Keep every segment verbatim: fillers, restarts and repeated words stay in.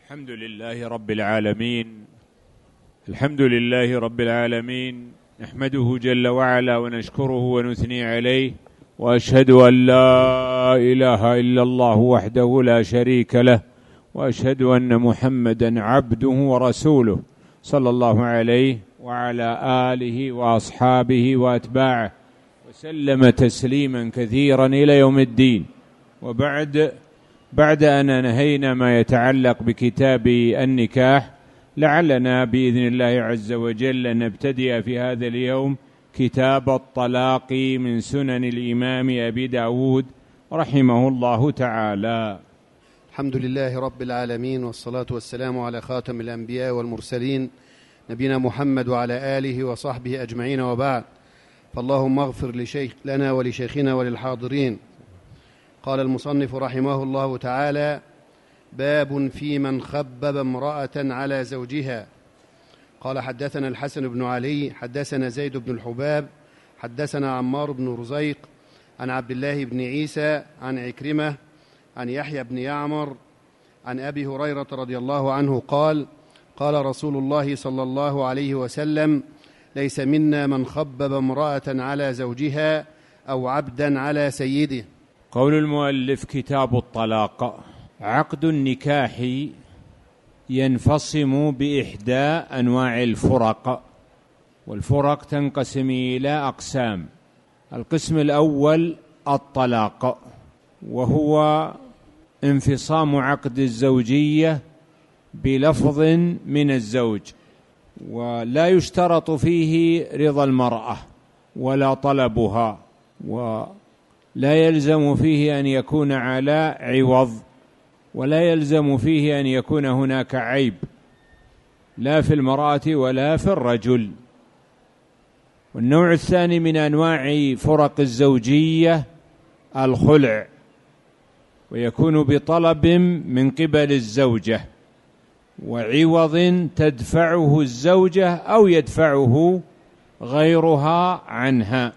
الحمد لله رب العالمين الحمد لله رب العالمين نحمده جل وعلا ونشكره ونثني عليه، وأشهد أن لا إله إلا الله وحده لا شريك له، وأشهد أن محمدا عبده ورسوله صلى الله عليه وعلى آله وأصحابه وأتباعه وسلم تسليما كثيرا إلى يوم الدين. وبعد بعد أن نهينا ما يتعلق بكتاب النكاح، لعلنا بإذن الله عز وجل أن نبتدئ في هذا اليوم كتاب الطلاق من سنن الإمام أبي داود رحمه الله تعالى. الحمد لله رب العالمين، والصلاة والسلام على خاتم الأنبياء والمرسلين نبينا محمد وعلى آله وصحبه أجمعين، وبعد. فاللهم اغفر لشيخ لنا ولشيخنا وللحاضرين. قال المصنف رحمه الله تعالى: باب في من خبب امرأة على زوجها. قال: حدثنا الحسن بن علي حدثنا زيد بن الحباب حدثنا عمار بن رزيق عن عبد الله بن عيسى عن عكرمة عن يحيى بن يعمر عن أبي هريرة رضي الله عنه قال: قال رسول الله صلى الله عليه وسلم: ليس منا من خبب امرأة على زوجها أو عبدا على سيده. قول المؤلف: كتاب الطلاق. عقد النكاح ينفصم بإحدى أنواع الفرق، والفرق تنقسم إلى أقسام. القسم الأول الطلاق، وهو انفصام عقد الزوجية بلفظ من الزوج، ولا يشترط فيه رضا المرأة ولا طلبها، ولا يلزم فيه أن يكون على عوض، ولا يلزم فيه أن يكون هناك عيب لا في المرأة ولا في الرجل. والنوع الثاني من أنواع فرق الزوجية الخلع، ويكون بطلب من قبل الزوجة وعوض تدفعه الزوجة أو يدفعه غيرها عنها.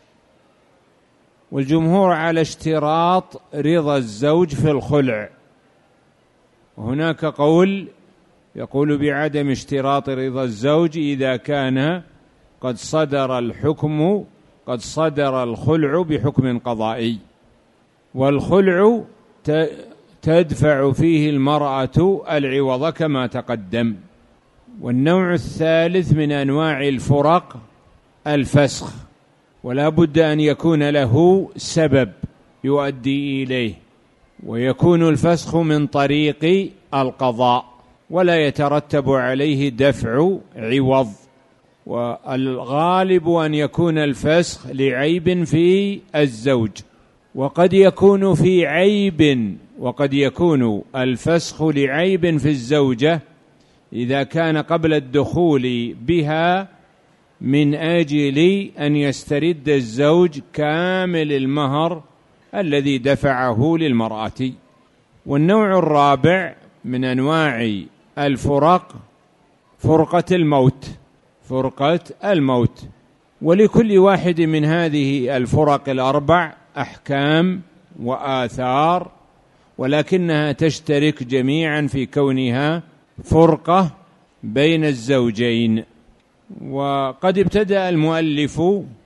والجمهور على اشتراط رضا الزوج في الخلع، وهناك قول يقول بعدم اشتراط رضا الزوج إذا كان قد صدر الحكم قد صدر الخلع بحكم قضائي، والخلع تدفع فيه المرأة العوض كما تقدم. والنوع الثالث من أنواع الفرق الفسخ، ولا بد أن يكون له سبب يؤدي إليه، ويكون الفسخ من طريق القضاء ولا يترتب عليه دفع عوض. والغالب أن يكون الفسخ لعيب في الزوج، وقد يكون في عيب وقد يكون الفسخ لعيب في الزوجة إذا كان قبل الدخول بها من أجل أن يسترد الزوج كامل المهر الذي دفعه للمرأة. والنوع الرابع من أنواع الفرق فرقة الموت فرقة الموت ولكل واحد من هذه الفرق الأربع أحكام وآثار، ولكنها تشترك جميعا في كونها فرقة بين الزوجين. وقد ابتدأ المؤلف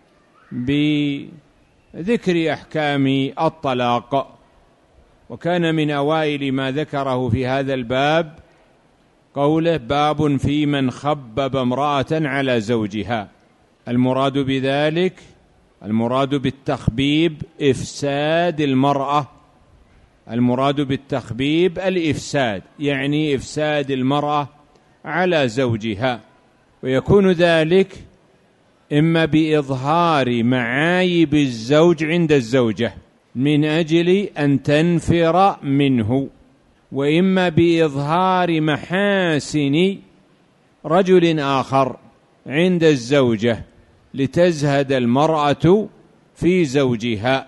بذكر أحكام الطلاق، وكان من أوائل ما ذكره في هذا الباب قوله: باب في من خبب امرأة على زوجها. المراد بذلك المراد بالتخبيب إفساد المرأة المراد بالتخبيب الإفساد، يعني إفساد المرأة على زوجها، ويكون ذلك إما بإظهار معايب الزوج عند الزوجة من أجل أن تنفر منه، وإما بإظهار محاسن رجل آخر عند الزوجة لتزهد المرأة في زوجها.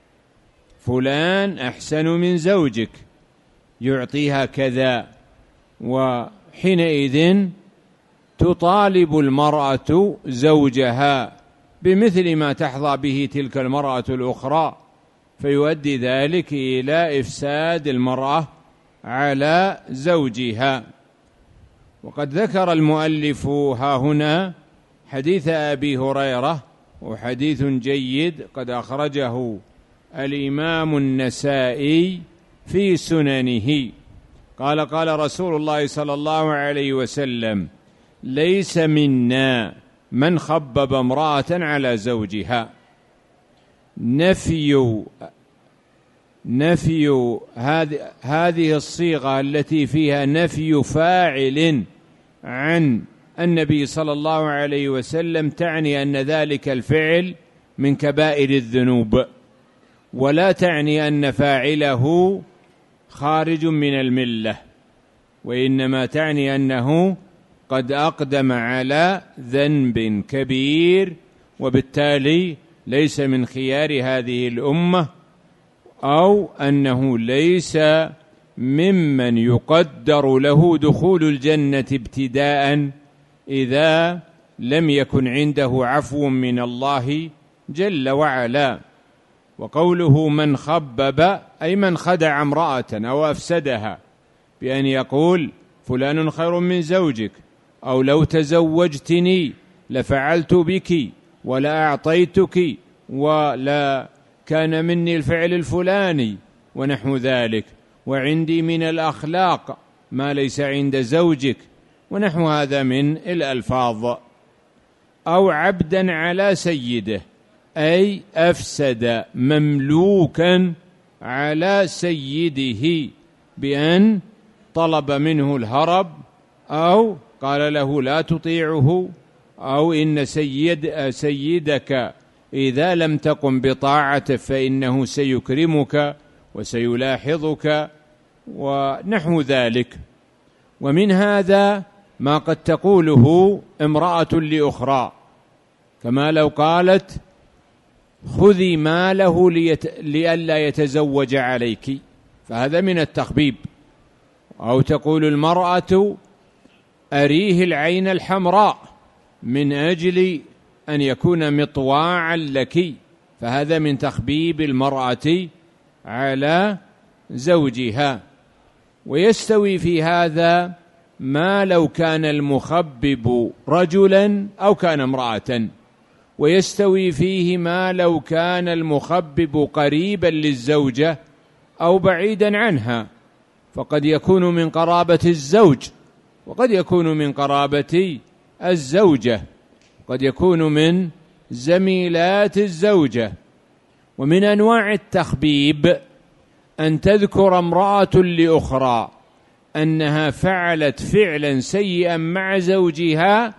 فلان أحسن من زوجك، يعطيها كذا، وحينئذ تطالب المرأة زوجها بمثل ما تحظى به تلك المرأة الأخرى، فيؤدي ذلك إلى إفساد المرأة على زوجها. وقد ذكر المؤلف ها هنا حديث أبي هريرة، وحديث جيد قد أخرجه الإمام النسائي في سننه. قال قال رسول الله صلى الله عليه وسلم: ليس منا من خبب امرأة على زوجها. نفي نفي هذه الصيغة التي فيها نفي فاعل عن النبي صلى الله عليه وسلم تعني أن ذلك الفعل من كبائر الذنوب، ولا تعني أن فاعله خارج من الملة، وإنما تعني أنه قد أقدم على ذنب كبير، وبالتالي ليس من خيار هذه الأمة، أو أنه ليس ممن يقدر له دخول الجنة ابتداء إذا لم يكن عنده عفو من الله جل وعلا. وقوله من خبب أي من خدع امرأة أو أفسدها بأن يقول فلان خير من زوجك، أو لو تزوجتني لفعلت بك ولا أعطيتك ولا كان مني الفعل الفلاني ونحو ذلك، وعندي من الأخلاق ما ليس عند زوجك ونحو هذا من الألفاظ. أو عبدا على سيده أي أفسد مملوكا على سيده بأن طلب منه الهرب، أو قال له لا تطيعه، أو إن سيد سيدك إذا لم تقم بطاعته فإنه سيكرمك وسيلاحظك ونحو ذلك. ومن هذا ما قد تقوله امرأة لأخرى، كما لو قالت خذي ماله لئلا يتزوج عليك، فهذا من التخبيب. أو تقول المرأة أريه العين الحمراء من أجل أن يكون مطواعا لك، فهذا من تخبيب المرأة على زوجها. ويستوي في هذا ما لو كان المخبب رجلا أو كان امرأة، ويستوي فيه ما لو كان المخبب قريبا للزوجة أو بعيدا عنها، فقد يكون من قرابة الزوج وقد يكون من قرابة الزوجة، قد يكون من زميلات الزوجة. ومن أنواع التخبيب أن تذكر امرأة لأخرى أنها فعلت فعلا سيئا مع زوجها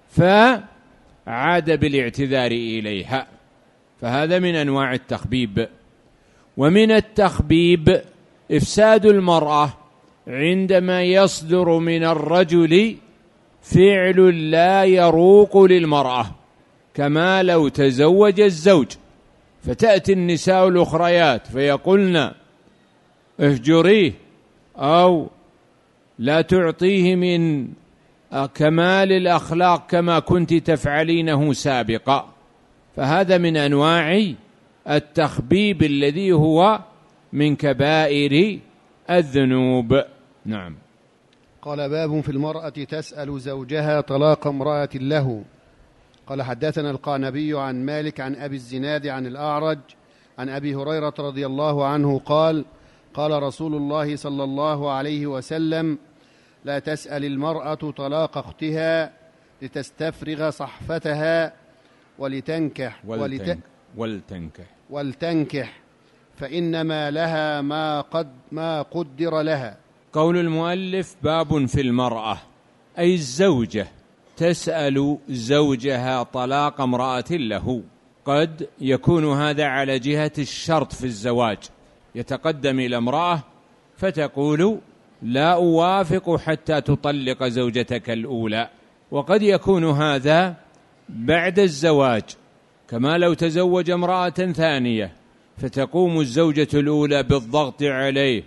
فعاد بالاعتذار إليها، فهذا من أنواع التخبيب. ومن التخبيب إفساد المرأة عندما يصدر من الرجل فعل لا يروق للمرأة، كما لو تزوج الزوج فتأتي النساء الأخريات فيقولن اهجريه أو لا تعطيه من كمال الأخلاق كما كنت تفعلينه سابقا، فهذا من أنواع التخبيب الذي هو من كبائر الذنوب. نعم. قال باب في المرأة تسأل زوجها طلاق امرأة له. قال حدثنا القعنبي عن مالك عن أبي الزناد عن الأعرج عن أبي هريرة رضي الله عنه قال قال رسول الله صلى الله عليه وسلم لا تسأل المرأة طلاق أختها لتستفرغ صحفتها ولتنكح ولت... ولتنكح ولتنكح فإنما لها ما قد ما قدر لها. قول المؤلف باب في المرأة أي الزوجة تسأل زوجها طلاق امرأة له. قد يكون هذا على جهة الشرط في الزواج، يتقدم إلى امرأة فتقول لا أوافق حتى تطلق زوجتك الأولى، وقد يكون هذا بعد الزواج، كما لو تزوج امرأة ثانية فتقوم الزوجة الأولى بالضغط عليه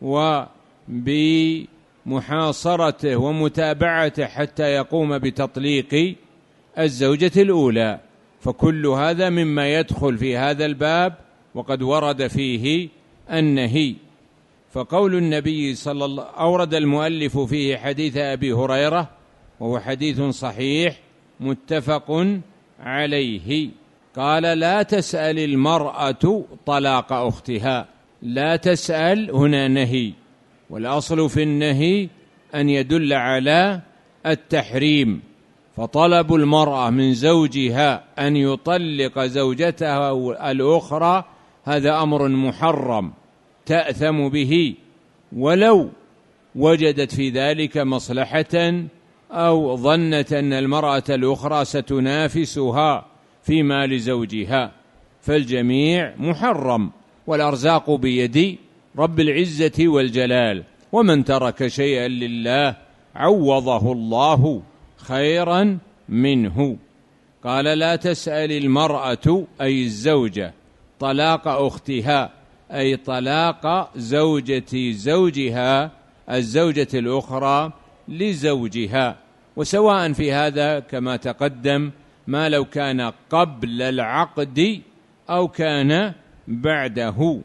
وبمحاصرته ومتابعته حتى يقوم بتطليق الزوجة الأولى، فكل هذا مما يدخل في هذا الباب وقد ورد فيه النهي. فقول النبي صلى الله أورد المؤلف فيه حديث أبي هريرة وهو حديث صحيح متفق عليه، قال: لا تسأل المرأة طلاق أختها. لا تسأل هنا نهي، والأصل في النهي أن يدل على التحريم، فطلب المرأة من زوجها أن يطلق زوجتها الأخرى هذا أمر محرم تأثم به، ولو وجدت في ذلك مصلحة أو ظنت أن المرأة الأخرى ستنافسها في مال زوجها، فالجميع محرم، والأرزاق بيد رب العزة والجلال، ومن ترك شيئا لله عوضه الله خيرا منه. قال: لا تسأل المرأة أي الزوجة طلاق أختها، أي طلاق زوجة زوجها الزوجة الأخرى لزوجها. وسواء في هذا كما تقدم ما لو كان قبل العقد أو كان بعده.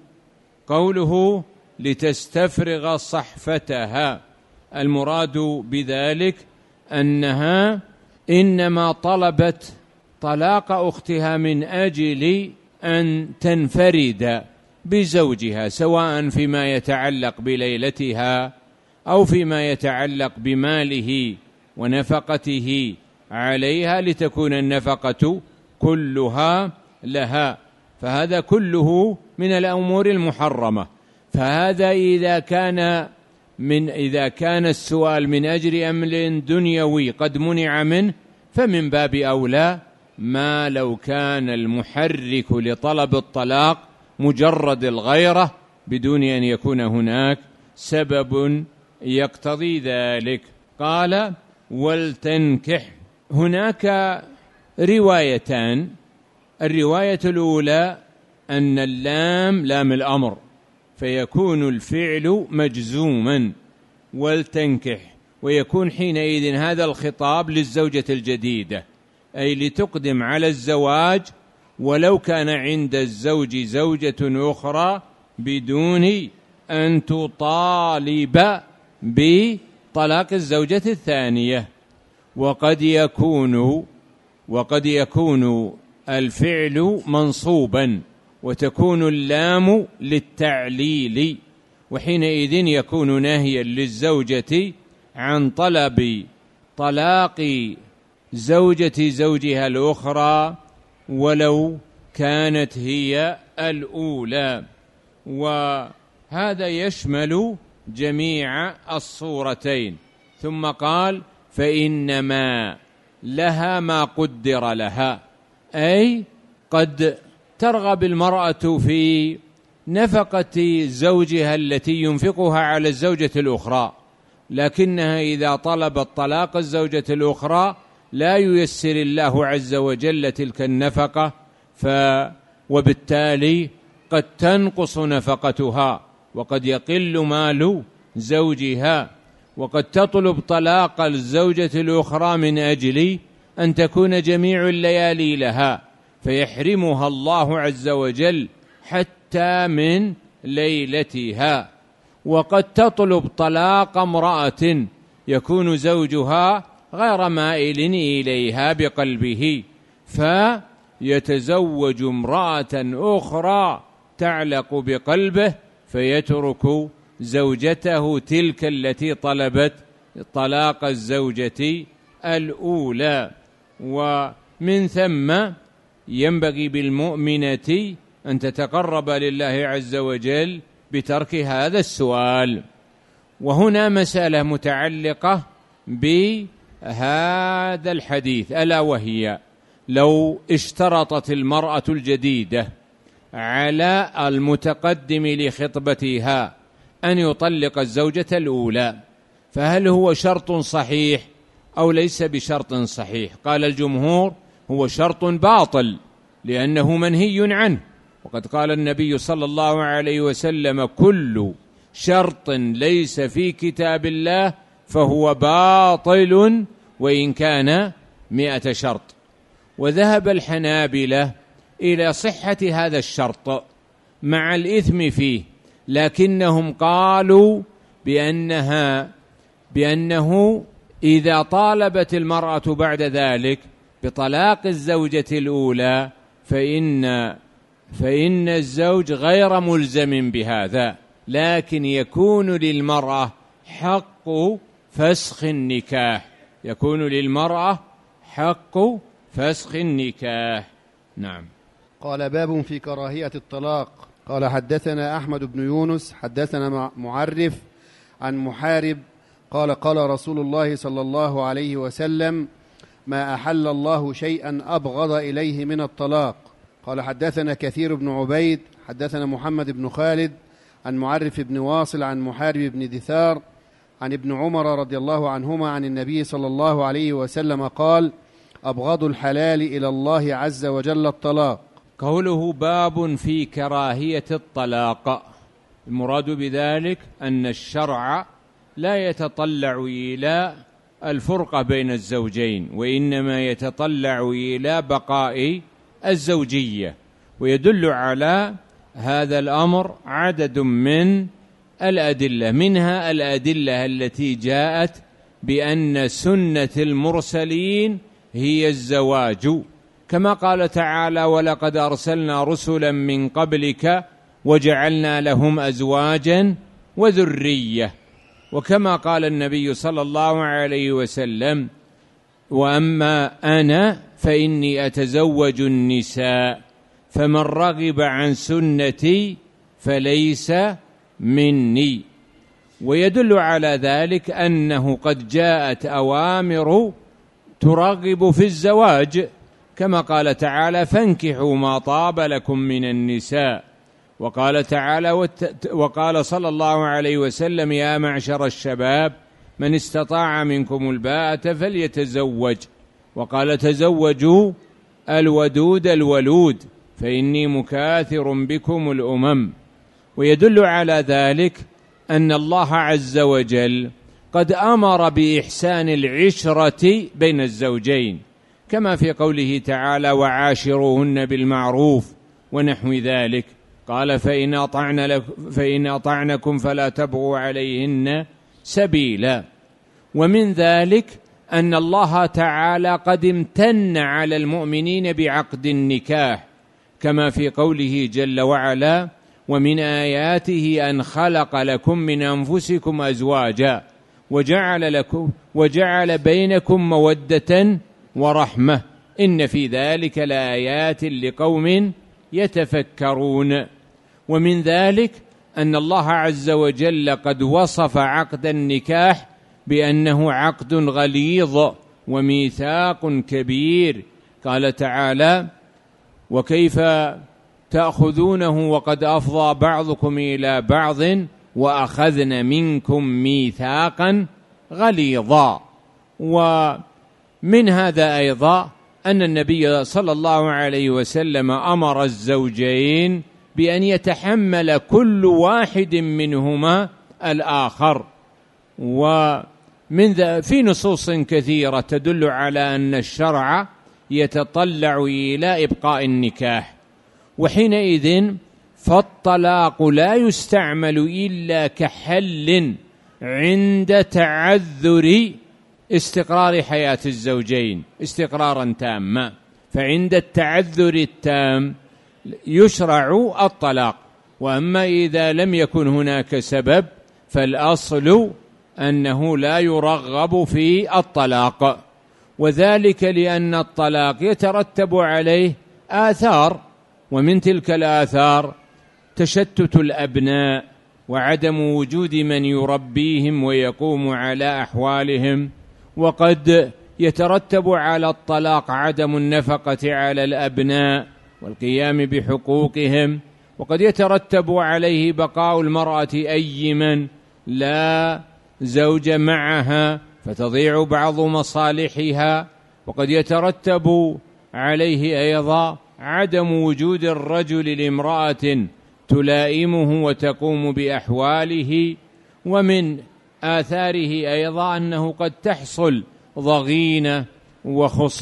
قوله: لتستفرغ صحفتها، المراد بذلك أنها إنما طلبت طلاق أختها من أجل أن تنفرد بزوجها، سواء فيما يتعلق بليلتها أو فيما يتعلق بماله ونفقته عليها، لتكون النفقة كلها لها، فهذا كله من الأمور المحرمة. فهذا إذا كان من إذا كان السؤال من أجل أمر دنيوي قد منع منه، فمن باب أولى ما لو كان المحرك لطلب الطلاق مجرد الغيرة بدون أن يكون هناك سبب يقتضي ذلك. قال: ولتنكح. هناك روايتان، الرواية الأولى أن اللام لام الأمر، فيكون الفعل مجزوما ولتنكح، ويكون حينئذ هذا الخطاب للزوجة الجديدة، أي لتقدم على الزواج ولو كان عند الزوج زوجة أخرى بدون أن تطالب بطلاق الزوجة الثانية. وقد يكون وقد يكون الفعل منصوبا وتكون اللام للتعليل، وحينئذ يكون ناهيا للزوجة عن طلب طلاق زوجة زوجها الأخرى ولو كانت هي الأولى. وهذا يشمل جميع الصورتين. ثم قال: فإنما لها ما قدر لها، أي قد ترغب المرأة في نفقة زوجها التي ينفقها على الزوجة الأخرى، لكنها إذا طلبت طلاق الزوجة الأخرى لا ييسر الله عز وجل تلك النفقة، ف وبالتالي قد تنقص نفقتها وقد يقل مال زوجها، وقد تطلب طلاق الزوجة الأخرى من أجل أن تكون جميع الليالي لها، فيحرمها الله عز وجل حتى من ليلتها. وقد تطلب طلاق امرأة يكون زوجها غير مائل إليها بقلبه، فيتزوج امرأة أخرى تعلق بقلبه، فيترك زوجته تلك التي طلبت طلاق الزوجة الأولى. ومن ثم ينبغي بالمؤمنة أن تتقرب لله عز وجل بترك هذا السؤال. وهنا مسألة متعلقة بهذا الحديث، ألا وهي: لو اشترطت المرأة الجديدة على المتقدم لخطبتها أن يطلق الزوجة الأولى، فهل هو شرط صحيح أو ليس بشرط صحيح؟ قال الجمهور: هو شرط باطل لأنه منهي عنه، وقد قال النبي صلى الله عليه وسلم: كل شرط ليس في كتاب الله فهو باطل وإن كان مئة شرط. وذهب الحنابلة إلى صحة هذا الشرط مع الإثم فيه، لكنهم قالوا بأنها بأنه إذا طالبت المرأة بعد ذلك بطلاق الزوجة الأولى فإن فإن الزوج غير ملزم بهذا، لكن يكون للمرأة حق فسخ النكاح، يكون للمرأة حق فسخ النكاح. نعم. قال: باب في كراهية الطلاق. قال: حدثنا أحمد بن يونس حدثنا معرف عن محارب قال: قال رسول الله صلى الله عليه وسلم: ما أحل الله شيئا أبغض إليه من الطلاق. قال: حدثنا كثير بن عبيد حدثنا محمد بن خالد عن معرف بن واصل عن محارب بن دثار عن ابن عمر رضي الله عنهما عن النبي صلى الله عليه وسلم قال: أبغض الحلال إلى الله عز وجل الطلاق. قوله باب في كراهية الطلاق، المراد بذلك أن الشرع لا يتطلع إلى الفرقة بين الزوجين، وإنما يتطلع إلى بقاء الزوجية، ويدل على هذا الأمر عدد من الأدلة، منها الأدلة التي جاءت بأن سنة المرسلين هي الزواج، كما قال تعالى: ولقد أرسلنا رسلا من قبلك وجعلنا لهم أزواجا وذرية. وكما قال النبي صلى الله عليه وسلم: وأما أنا فإني أتزوج النساء فمن رغب عن سنتي فليس مني. ويدل على ذلك أنه قد جاءت أوامر ترغب في الزواج، كما قال تعالى: فانكحوا ما طاب لكم من النساء. وقال تعالى وقال صلى الله عليه وسلم: يا معشر الشباب من استطاع منكم الباءة فليتزوج. وقال: تزوجوا الودود الولود فإني مكاثر بكم الأمم. ويدل على ذلك أن الله عز وجل قد أمر بإحسان العشرة بين الزوجين، كما في قوله تعالى: وعاشروهن بالمعروف ونحو ذلك. قال: فإن أطعن لك فإن أطعنكم فلا تبغوا عليهن سبيلا. ومن ذلك أن الله تعالى قد امتن على المؤمنين بعقد النكاح، كما في قوله جل وعلا: ومن آياته أن خلق لكم من أنفسكم أزواجا وجعل لكم وجعل بينكم مودة ورحمة إن في ذلك لآيات لقوم يتفكرون. ومن ذلك أن الله عز وجل قد وصف عقد النكاح بأنه عقد غليظ وميثاق كبير. قال تعالى: وكيف تأخذونه وقد أفضى بعضكم إلى بعض وأخذن منكم ميثاقا غليظا. ومن هذا أيضا أن النبي صلى الله عليه وسلم أمر الزوجين بأن يتحمل كل واحد منهما الآخر. ومن ذا في نصوص كثيرة تدل على أن الشرع يتطلع إلى إبقاء النكاح، وحينئذ فالطلاق لا يستعمل إلا كحل عند تعذر استقرار حياة الزوجين استقرارا تاما. فعند التعذر التام يشرع الطلاق، وأما إذا لم يكن هناك سبب فالأصل أنه لا يرغب في الطلاق، وذلك لأن الطلاق يترتب عليه آثار، ومن تلك الآثار تشتت الأبناء وعدم وجود من يربيهم ويقوم على أحوالهم، وقد يترتب على الطلاق عدم النفقة على الأبناء والقيام بحقوقهم، وقد يترتب عليه بقاء المرأة أيمن لا زوج معها فتضيع بعض مصالحها، وقد يترتب عليه أيضا عدم وجود الرجل لامرأة تلائمه وتقوم بأحواله. ومن آثاره أيضا أنه قد تحصل ضغينة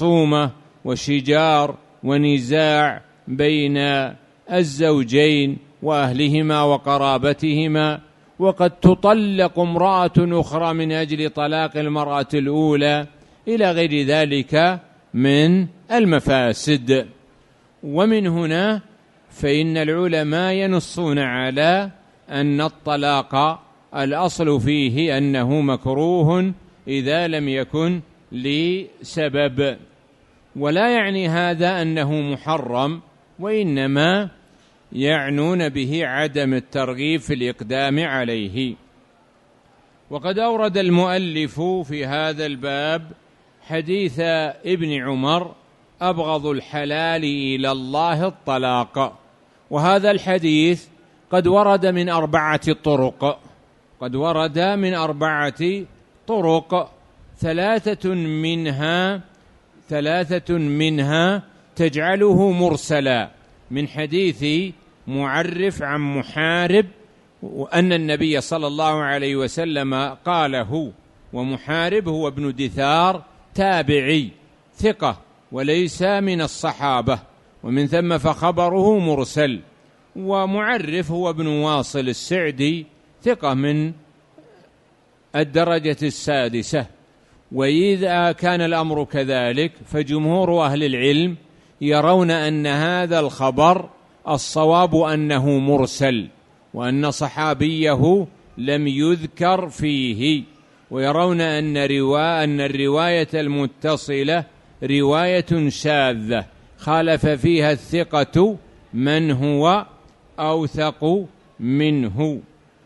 وخصومة وشجار ونزاع بين الزوجين، وأهلهما وقرابتهما، وقد تطلق امرأة أخرى من أجل طلاق المرأة الأولى إلى غير ذلك من المفاسد. ومن هنا فإن العلماء ينصون على أن الطلاق الأصل فيه أنه مكروه إذا لم يكن لسبب، ولا يعني هذا أنه محرم، وإنما يعنون به عدم الترغيب في الإقدام عليه. وقد أورد المؤلف في هذا الباب حديث ابن عمر: أبغض الحلال إلى الله الطلاق. وهذا الحديث قد ورد من أربعة طرق قد ورد من أربعة طرق ثلاثة منها ثلاثة منها تجعله مرسلا، من حديث معرف عن محارب وأن النبي صلى الله عليه وسلم قاله، ومحارب هو ابن دثار تابعي ثقة وليس من الصحابة، ومن ثم فخبره مرسل. ومعرف هو ابن واصل السعدي ثقة من الدرجة السادسة. وإذا كان الأمر كذلك فجمهور أهل العلم يرون أن هذا الخبر الصواب أنه مرسل، وأن صحابيه لم يذكر فيه، ويرون أن رواية أن الرواية المتصلة رواية شاذة خالف فيها الثقة من هو أوثق منه.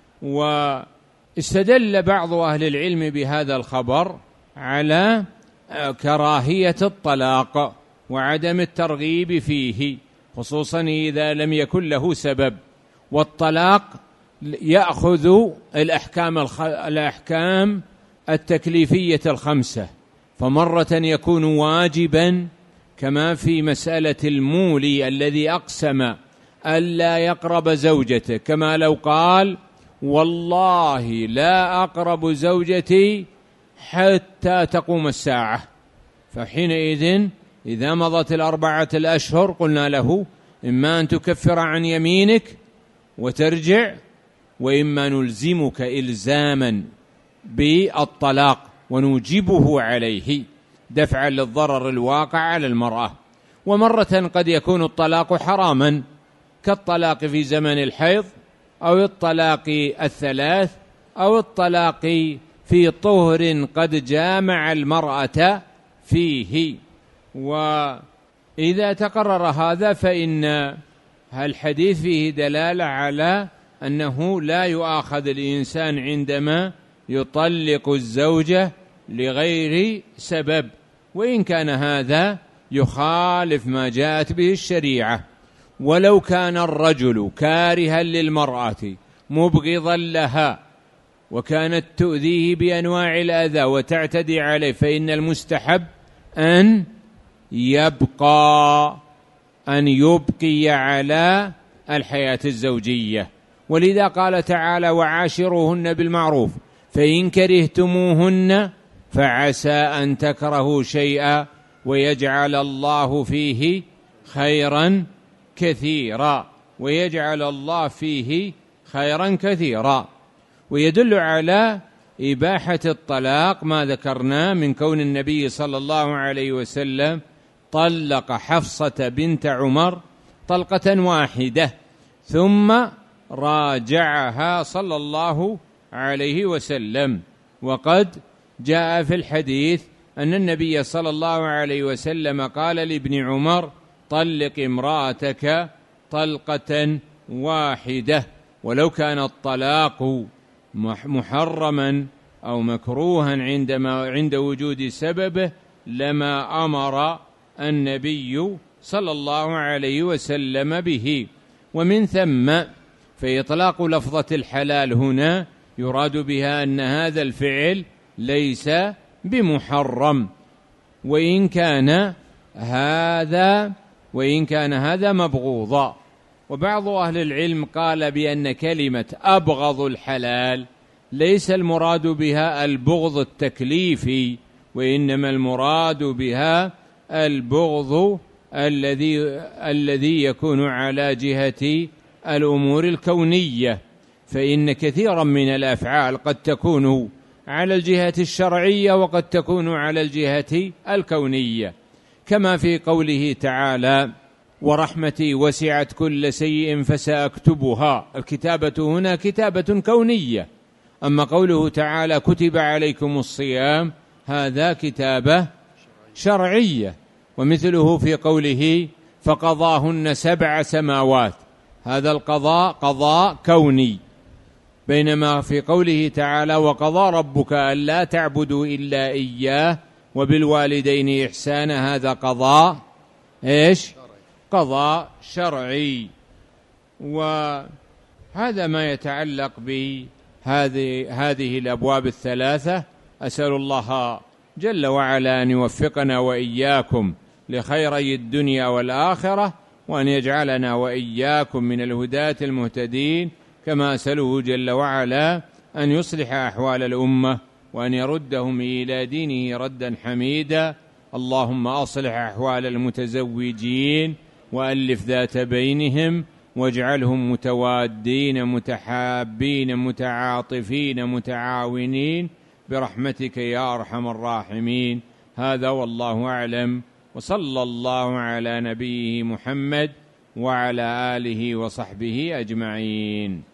واستدل بعض أهل العلم بهذا الخبر على كراهية الطلاق وعدم الترغيب فيه، خصوصا إذا لم يكن له سبب. والطلاق يأخذ الأحكام الأحكام التكليفية الخمسة، فمرة يكون واجبا كما في مسألة المولي الذي أقسم ألا يقرب زوجته، كما لو قال: والله لا أقرب زوجتي حتى تقوم الساعة، فحينئذ إذا مضت الأربعة الأشهر قلنا له: إما أن تكفر عن يمينك وترجع، وإما نلزمك إلزاما بالطلاق ونوجبه عليه دفعا للضرر الواقع على المرأة. ومرة قد يكون الطلاق حراما، كالطلاق في زمن الحيض، أو الطلاق الثلاث، أو الطلاق في طهر قد جامع المرأة فيه. وإذا تقرر هذا فإن الحديث فيه دلالة على أنه لا يؤاخذ الإنسان عندما يطلق الزوجة لغير سبب، وإن كان هذا يخالف ما جاءت به الشريعة. ولو كان الرجل كارها للمرأة مبغضا لها وكانت تؤذيه بأنواع الأذى وتعتدي عليه، فإن المستحب أن يبقى أن يبقي على الحياة الزوجية. ولذا قال تعالى: وعاشروهن بالمعروف فإن كرهتموهن فعسى أن تكرهوا شيئا ويجعل الله فيه خيرا كثيرا ويجعل الله فيه خيرا كثيرا. ويدل على إباحة الطلاق ما ذكرنا من كون النبي صلى الله عليه وسلم طلق حفصة بنت عمر طلقة واحدة ثم راجعها صلى الله عليه وسلم. وقد جاء في الحديث أن النبي صلى الله عليه وسلم قال لابن عمر: طلق امرأتك طلقة واحدة. ولو كان الطلاق محرما أو مكروها عندما عند وجود سببه لما أمر النبي صلى الله عليه وسلم به. ومن ثم فإطلاق لفظة الحلال هنا يراد بها أن هذا الفعل ليس بمحرم، وإن كان هذا وإن كان هذا مبغوضا. وبعض أهل العلم قال بأن كلمة أبغض الحلال ليس المراد بها البغض التكليفي، وإنما المراد بها البغض الذي الذي يكون على جهة الأمور الكونية، فإن كثيرا من الأفعال قد تكون على الجهة الشرعية وقد تكون على الجهة الكونية، كما في قوله تعالى: ورحمتي وسعت كل شيء فسأكتبها. الكتابة هنا كتابة كونية، أما قوله تعالى: كتب عليكم الصيام، هذا كتابة شرعية. ومثله في قوله: فقضاهن سبع سماوات، هذا القضاء قضاء كوني. بينما في قوله تعالى: وقضى ربك ألا تعبدوا إلا إياه وبالوالدين إحسانا، هذا قضاء إيش؟ قضاء شرعي. وهذا ما يتعلق بهذه هذه الأبواب الثلاثة. أسأل الله جل وعلا أن يوفقنا وإياكم لخيري الدنيا والآخرة، وأن يجعلنا وإياكم من الهداة المهتدين، كما أسأله جل وعلا أن يصلح أحوال الأمة وأن يردهم إلى دينه ردا حميدا. اللهم أصلح أحوال المتزوجين وألف ذات بينهم، واجعلهم متوادين متحابين متعاطفين متعاونين برحمتك يا أرحم الراحمين. هذا والله أعلم، وصلى الله على نبيه محمد وعلى آله وصحبه أجمعين.